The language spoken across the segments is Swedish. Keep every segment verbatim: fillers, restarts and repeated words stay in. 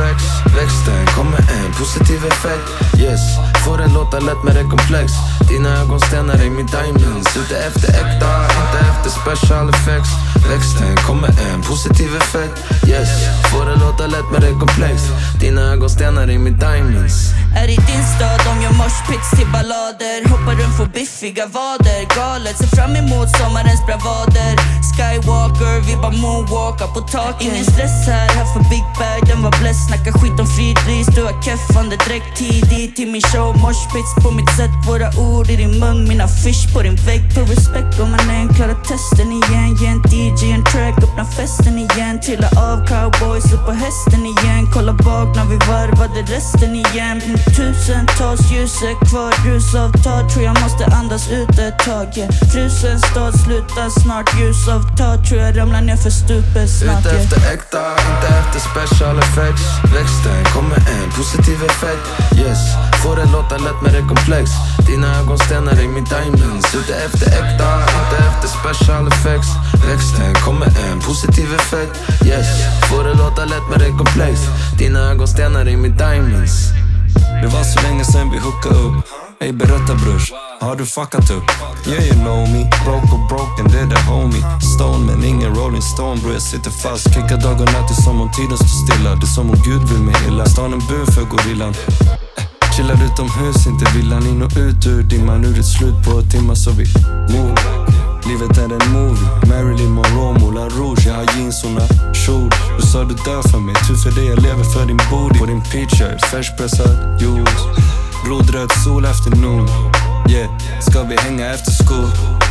effects. Växten kommer en positiv effekt. Yes, får det låta lätt men det är komplex. Dina ögonstenar är min diamonds. Ute efter äkta, inte efter special effects. Växten kommer en positiv effekt. Yes, får det låta lätt men det är komplex. Dina ögonstenar är min diamonds. Är i din stad om jag moshpits till ballader. Hoppar runt för biffiga vader. Galet, ser fram emot sommarens bravader. Skywalker, vi bara moonwalkar på taket. Ingen stress här, här för Big Bag, den var bless. Snacka skit om fridris, du har keffande direkt tidigt till min show. Moshpits på mitt sätt, våra ord i din mun. Mina fish på din vägg, på respect om man är en klara testen igen. Ge en D J en track, öppna festen igen. Trilla av cowboys, upp på hästen igen. Kolla bak när vi varvade resten igen. Tusentals ljuset kvar, rusavtal. Tror jag måste andas ut ett tag, yeah. Frusen stad slutar snart, ljusavtal. Tror jag ramlar ner för stupet snart, yeah. Ute efter äkta, inte efter special effects. Växten kommer en positiv effekt. Yes, får det låta lätt men det är komplex. Dina ögonstenar är min diamonds. Ute efter äkta, inte efter special effects. Växten kommer en positiv effekt. Yes, får det låta lätt men det är komplex. Dina ögonstenar är min diamonds. Det var så länge sen vi hookade upp. Ey berätta brors, har du fuckat upp? Yeah you know me, broke och broken, det är det homie. Stone men ingen Rolling Stone bro, jag sitter fast. Kickar dag och natt, det är som om tiden står stilla. Det är som om Gud vill mig illa. Stan en bur för gorillan. eh, Chillar utomhus, inte villan. In och ut ur dimman, nu är det slut på timmar så vi move. Livet är en movie, Marilyn Monroe, Moulin Rouge. Jag har jeansorna, kjol. Du sa du dör för mig, tur för det jag lever för din booty. På din peach-shirt, färskpressad juice. Blodröd sol afternoon. Yeah, ska vi hänga efter skol?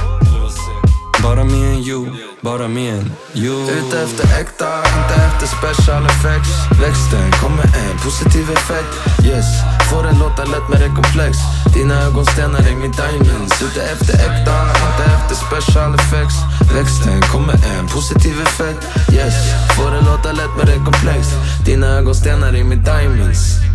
Bara me and you, bara me and you. Ute efter äkta, inte efter special effects. Växten kommer en positiv effekt. Yes, får det låta lätt men det är komplex. Dina ögonstenar är min diamonds. Ute efter äkta, inte efter special effects. Växten kommer en positiv effekt. Yes, får det låta lätt men det är komplex. Dina ögonstenar är min diamonds.